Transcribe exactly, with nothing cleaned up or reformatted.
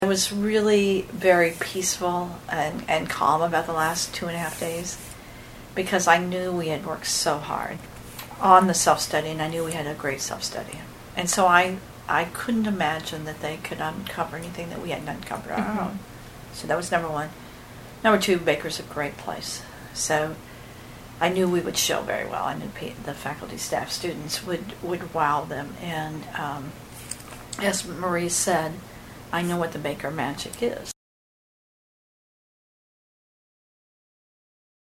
I was really very peaceful and, and calm about the last two and a half days because I knew we had worked so hard on the self-study, and I knew we had a great self-study. And so I I couldn't imagine that they could uncover anything that we hadn't uncovered on our own. So that was number one. Number two, Baker's a great place. So I knew we would show very well. I knew the faculty, staff, students would, would wow them. And um, as Marie said, I know what the Baker magic is.